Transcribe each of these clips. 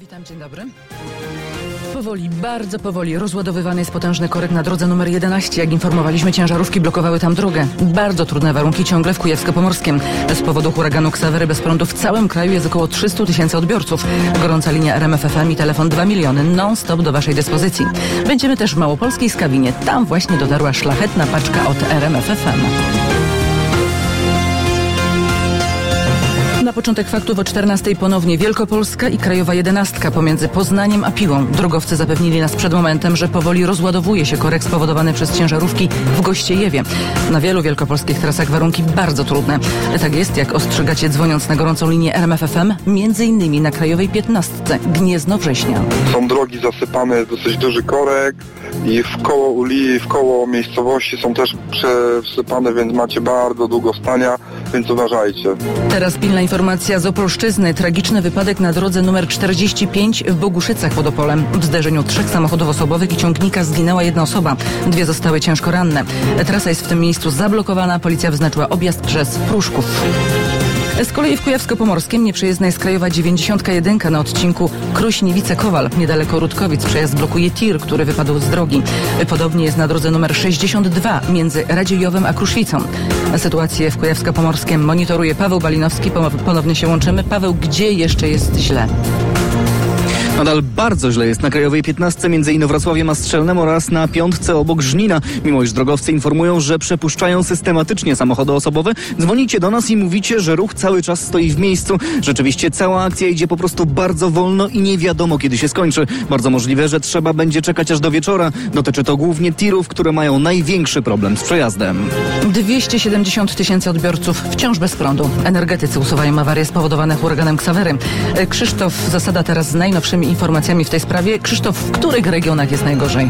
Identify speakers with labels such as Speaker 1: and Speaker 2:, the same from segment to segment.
Speaker 1: Witam, dzień dobry. Powoli, bardzo powoli rozładowywany jest potężny korek na drodze numer 11. Jak informowaliśmy, ciężarówki blokowały tam drogę. Bardzo trudne warunki ciągle w Kujawsko-Pomorskiem. Z powodu huraganu Ksawery bez prądu w całym kraju jest około 300 000 odbiorców. Gorąca linia RMF FM i telefon 2 miliony non-stop do waszej dyspozycji. Będziemy też w Małopolskiej Skawinie. Tam właśnie dotarła szlachetna paczka od RMF FM. Na początek faktów o 14:00 ponownie Wielkopolska i Krajowa 11 pomiędzy Poznaniem a Piłą. Drogowcy zapewnili nas przed momentem, że powoli rozładowuje się korek spowodowany przez ciężarówki w Gościejewie. Na wielu wielkopolskich trasach warunki bardzo trudne. Tak jest, jak ostrzegacie dzwoniąc na gorącą linię RMF FM, między innymi na Krajowej 15 Gniezno-Września.
Speaker 2: Są drogi zasypane, dosyć duży korek i w koło miejscowości są też przesypane, więc macie bardzo długo stania, więc uważajcie.
Speaker 1: Teraz pilna informacja z Opolszczyzny. Tragiczny wypadek na drodze nr 45 w Boguszycach pod Opolem. W zderzeniu 3 samochodów osobowych i ciągnika zginęła 1 osoba. 2 zostały ciężko ranne. Trasa jest w tym miejscu zablokowana. Policja wyznaczyła objazd przez Pruszków. Z kolei w Kujawsko-Pomorskim nieprzejezdna jest Krajowa 91 na odcinku Krośniewice-Kowal. Niedaleko Rutkowic przejazd blokuje tir, który wypadł z drogi. Podobnie jest na drodze nr 62 między Radziejowem a Kruszwicą. Sytuację w Kujawsko-Pomorskim monitoruje Paweł Balinowski. Ponownie się łączymy. Paweł, gdzie jeszcze jest źle?
Speaker 3: Nadal bardzo źle jest na Krajowej 15 między Inowrocławiem a Strzelnem oraz na 5 obok Żnina. Mimo iż drogowcy informują, że przepuszczają systematycznie samochody osobowe, dzwonicie do nas i mówicie, że ruch cały czas stoi w miejscu. Rzeczywiście cała akcja idzie po prostu bardzo wolno i nie wiadomo, kiedy się skończy. Bardzo możliwe, że trzeba będzie czekać aż do wieczora. Dotyczy to głównie tirów, które mają największy problem z przejazdem.
Speaker 1: 270 000 odbiorców wciąż bez prądu. Energetycy usuwają awarie spowodowane huraganem Ksawery. Krzysztof Zasada teraz z najnowszymi informacjami w tej sprawie. Krzysztof, w których regionach jest najgorzej?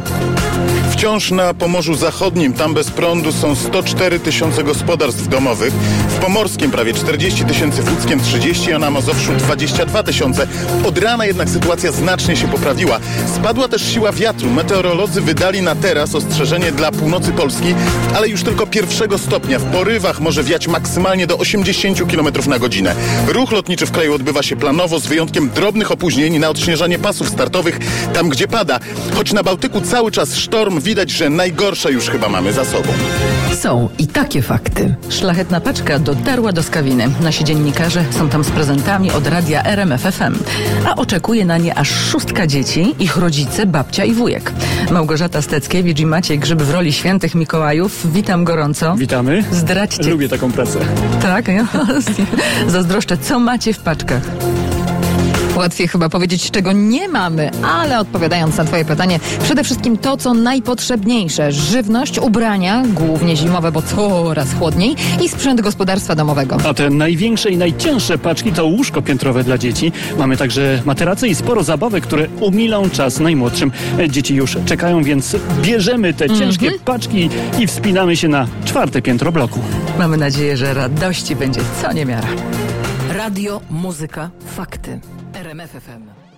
Speaker 4: Wciąż na Pomorzu Zachodnim, tam bez prądu są 104 000 gospodarstw domowych. W Pomorskim prawie 40 000, w Łódzkiem 30, a na Mazowszu 22 000. Od rana jednak sytuacja znacznie się poprawiła. Spadła też siła wiatru. Meteorolodzy wydali na teraz ostrzeżenie dla północy Polski, ale już tylko 1 stopnia. W porywach może wiać maksymalnie do 80 km na godzinę. Ruch lotniczy w kraju odbywa się planowo, z wyjątkiem drobnych opóźnień na odśnieżanie pasów startowych tam, gdzie pada. Choć na Bałtyku cały czas sztorm, widać, że najgorsze już chyba mamy za sobą.
Speaker 1: Są i takie fakty. Szlachetna paczka dotarła do Skawiny. Nasi dziennikarze są tam z prezentami od radia RMF FM. A oczekuje na nie aż 6 dzieci, ich rodzice, babcia i wujek. Małgorzata Steckiewicz i Maciej Grzyb w roli świętych Mikołajów. Witam gorąco.
Speaker 5: Witamy.
Speaker 1: Zdradźcie.
Speaker 5: Lubię taką pracę.
Speaker 1: Tak? Zazdroszczę. Co macie w paczkach?
Speaker 6: Łatwiej chyba powiedzieć, czego nie mamy, ale odpowiadając na twoje pytanie, przede wszystkim to, co najpotrzebniejsze. Żywność, ubrania, głównie zimowe, bo coraz chłodniej, i sprzęt gospodarstwa domowego.
Speaker 5: A te największe i najcięższe paczki to łóżko piętrowe dla dzieci. Mamy także materace i sporo zabawek, które umilą czas najmłodszym. Dzieci już czekają, więc bierzemy te ciężkie paczki i wspinamy się na 4. piętro bloku.
Speaker 1: Mamy nadzieję, że radości będzie co niemiara.
Speaker 7: Radio, muzyka, fakty. RMF FM.